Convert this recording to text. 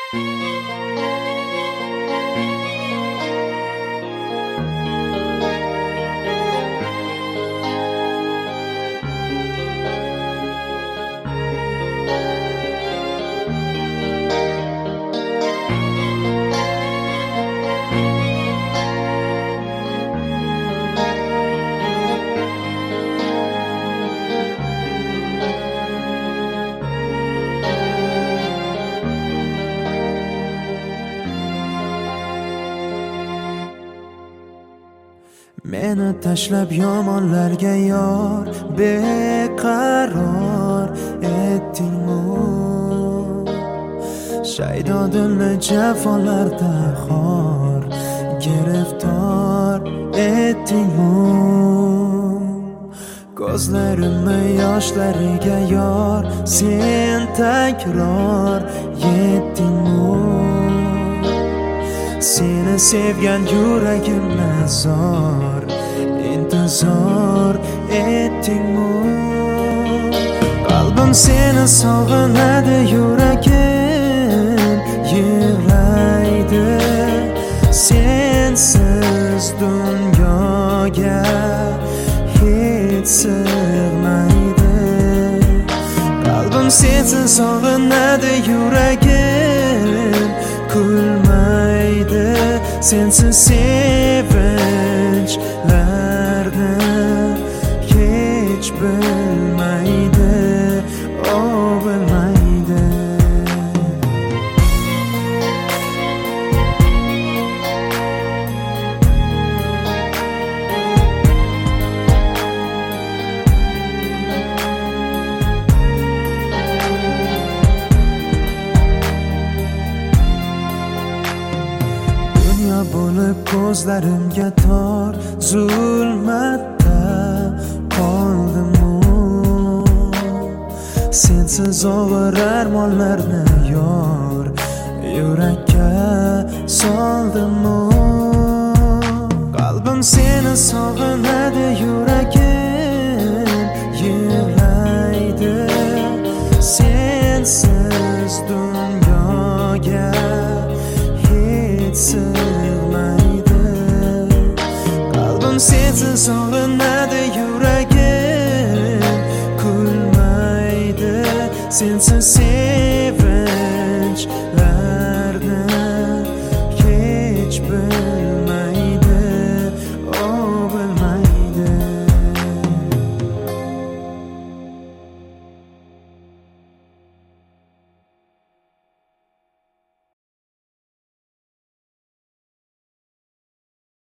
Meni tashlab yomonlarga yor beqaror etdingmi? Shaydo dilni jafolarda xor giriftor etdingmi? Ko'zlarimni yoshlariga yor sen takror yetdingmi? Seni sevgan yuragimni zor intizor etdingmi? Qalbim seni sog'inadi, yuragim yig'laydi. Sensiz dunyoga hech sig'maydi. Qalbim sensiz sog'inadi, yuragim kulmaydi. Sensiz sevinchlarni hech bilmaydi, o bilmaydi. Bo'lib ko'zlarimga tor zulmatda qoldim-u. Sensiz og'ir armonlarni yor yurakka soldim-u. Qalbim seni sog'inadi, yuragim yig'laydi. Sensiz dunyoga hech sig'maydi. Qalbim sensiz